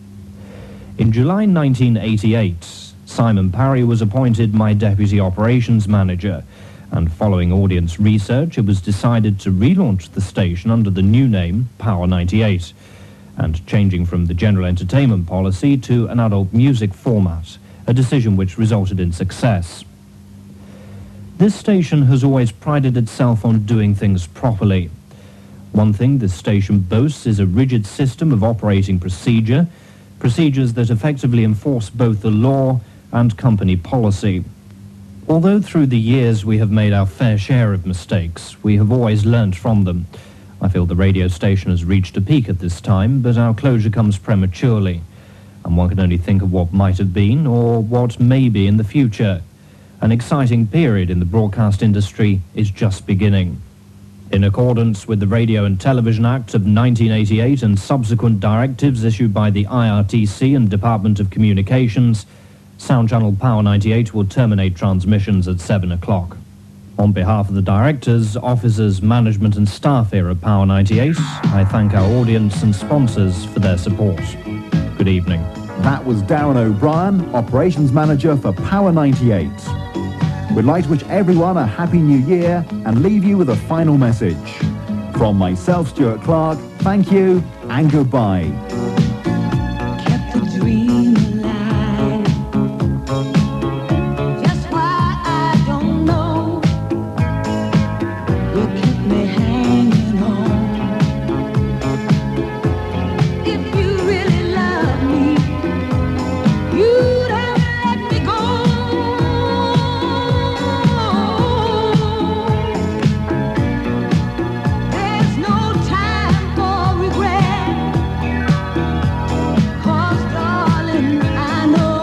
In July 1988, Simon Parry was appointed my Deputy Operations Manager, and following audience research, it was decided to relaunch the station under the new name Power 98, and changing from the general entertainment policy to an adult music format, a decision which resulted in success. This station has always prided itself on doing things properly. One thing this station boasts is a rigid system of operating procedures that effectively enforce both the law and company policy. Although through the years we have made our fair share of mistakes, we have always learnt from them. I feel the radio station has reached a peak at this time, but our closure comes prematurely, and one can only think of what might have been or what may be in the future. An exciting period in the broadcast industry is just beginning. In accordance with the Radio and Television Act of 1988 and subsequent directives issued by the IRTC and Department of Communications, Sound Channel Power 98 will terminate transmissions at 7 o'clock. On behalf of the directors, officers, management and staff here at Power 98, I thank our audience and sponsors for their support. Good evening. That was Darren O'Brien, Operations Manager for Power 98. We'd like to wish everyone a Happy New Year and leave you with a final message. From myself, Stuart Clark, thank you and goodbye. Kept the dream alive. Just why I don't know. You kept me hanging on. If you really love me, you'd have let me go. There's no time for regret. 'Cause darling, I know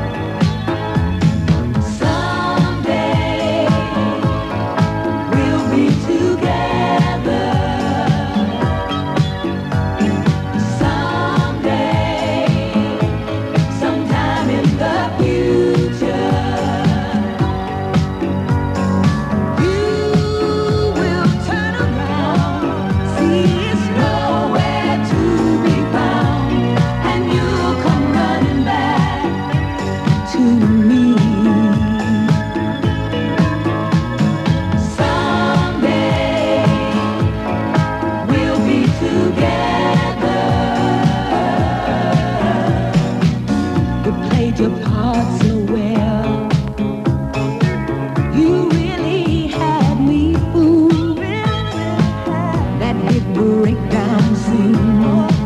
someday we'll be together. Someday, sometime in the future, you will turn around, see it's nowhere to be found, and you'll come running back to me. Someday we'll be together. You played your part so well. You really had me fooled. That big breakdown scene.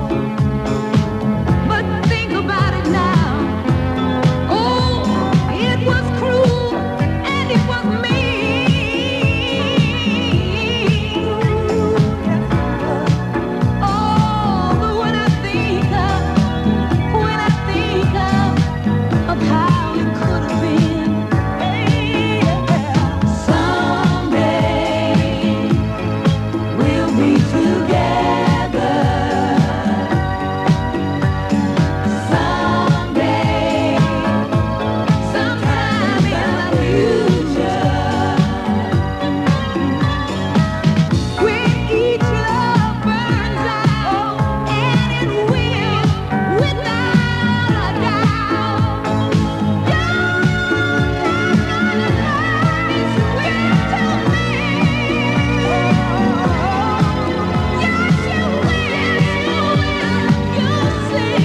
But think about it now. Oh, it was cruel and it was mean. Oh, but when I think of how it could have been, someday we'll be together. Someday, sometime in the future, when each love burns out, and it will without a doubt. Your love is sweet to me. Yes, you will, you'll see.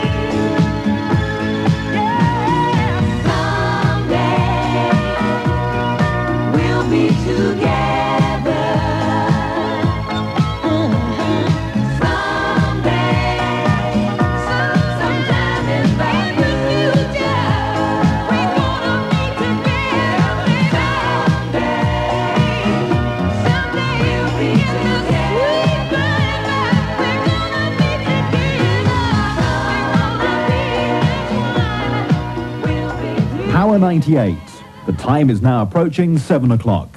Yeah, someday we'll be together. Someday, sometime in the future, we're gonna be together. Someday we'll be together. We're gonna be together. Power 98. The time is now approaching 7 o'clock.